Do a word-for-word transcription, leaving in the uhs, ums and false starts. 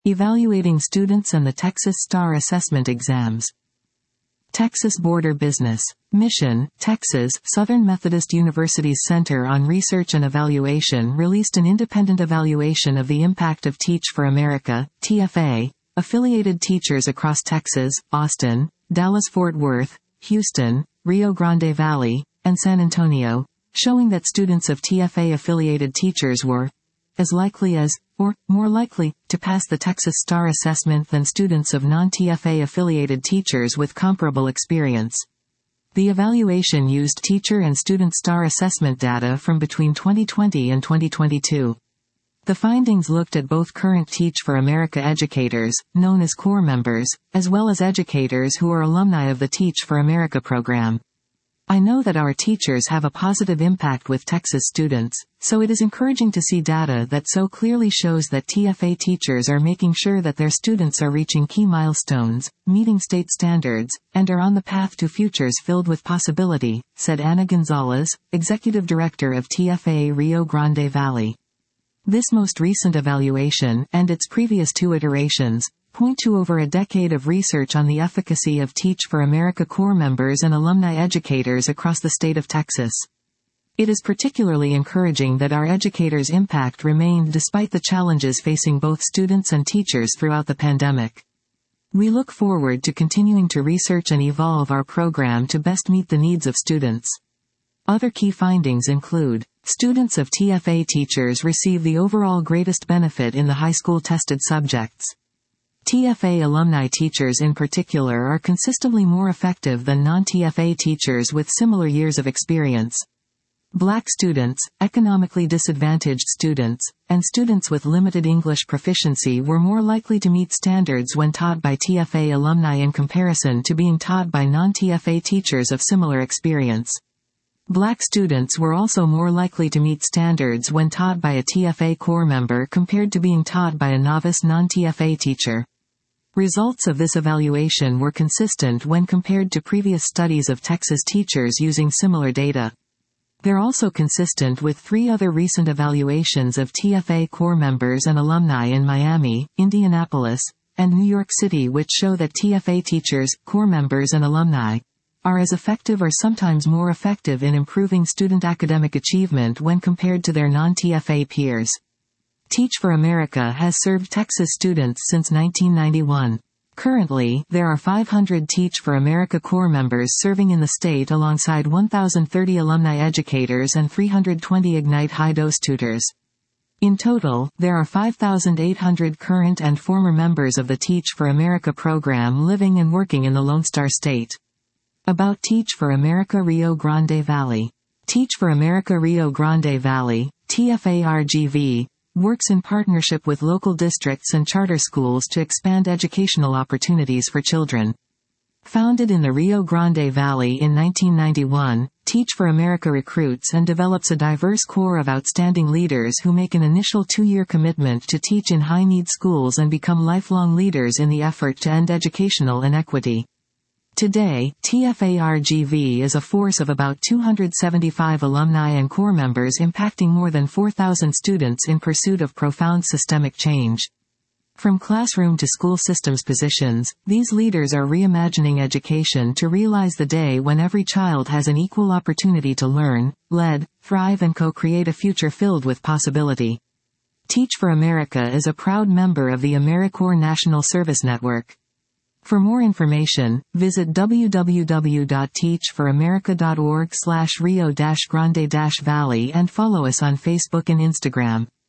Evaluating students and the Texas STAR assessment exams. Texas Board Business. Mission, Texas. Southern Methodist University's Center on Research and Evaluation released an independent evaluation of the impact of Teach for America, T F A, affiliated teachers across Texas, Austin, Dallas-Fort Worth, Houston, Rio Grande Valley, and San Antonio, showing that students of T F A-affiliated teachers were as likely as, or more likely, to pass the Texas STAR assessment than students of non-T F A-affiliated teachers with comparable experience. The evaluation used teacher and student STAR assessment data from between twenty twenty and twenty twenty-two. The findings looked at both current Teach for America educators, known as core members, as well as educators who are alumni of the Teach for America program. I know that our teachers have a positive impact with Texas students, so it is encouraging to see data that so clearly shows that T F A teachers are making sure that their students are reaching key milestones, meeting state standards, and are on the path to futures filled with possibility, said Ana Gonzalez, Executive Director of T F A Rio Grande Valley. This most recent evaluation, and its previous two iterations, point to over a decade of research on the efficacy of Teach for America core members and alumni educators across the state of Texas. It is particularly encouraging that our educators' impact remained despite the challenges facing both students and teachers throughout the pandemic. We look forward to continuing to research and evolve our program to best meet the needs of students. Other key findings include, students of T F A teachers receive the overall greatest benefit in the high school tested subjects. T F A alumni teachers in particular are consistently more effective than non-T F A teachers with similar years of experience. Black students, economically disadvantaged students, and students with limited English proficiency were more likely to meet standards when taught by T F A alumni in comparison to being taught by non-T F A teachers of similar experience. Black students were also more likely to meet standards when taught by a T F A core member compared to being taught by a novice non-T F A teacher. Results of this evaluation were consistent when compared to previous studies of Texas teachers using similar data. They're also consistent with three other recent evaluations of T F A core members and alumni in Miami, Indianapolis, and New York City, which show that T F A teachers, core members and alumni are as effective or sometimes more effective in improving student academic achievement when compared to their non-T F A peers. Teach for America has served Texas students since nineteen ninety-one. Currently, there are five hundred Teach for America core members serving in the state alongside one thousand thirty alumni educators and three hundred twenty Ignite high-dose tutors. In total, there are five thousand eight hundred current and former members of the Teach for America program living and working in the Lone Star State. About Teach for America Rio Grande Valley. Teach for America Rio Grande Valley, T F A R G V, works in partnership with local districts and charter schools to expand educational opportunities for children. Founded in the Rio Grande Valley in nineteen ninety-one, Teach for America recruits and develops a diverse core of outstanding leaders who make an initial two-year commitment to teach in high-need schools and become lifelong leaders in the effort to end educational inequity. Today, T F A R G V is a force of about two hundred seventy-five alumni and core members impacting more than four thousand students in pursuit of profound systemic change. From classroom to school systems positions, these leaders are reimagining education to realize the day when every child has an equal opportunity to learn, lead, thrive and co-create a future filled with possibility. Teach for America is a proud member of the AmeriCorps National Service Network. For more information, visit w w w dot teach for america dot org slash rio grande valley and follow us on Facebook and Instagram.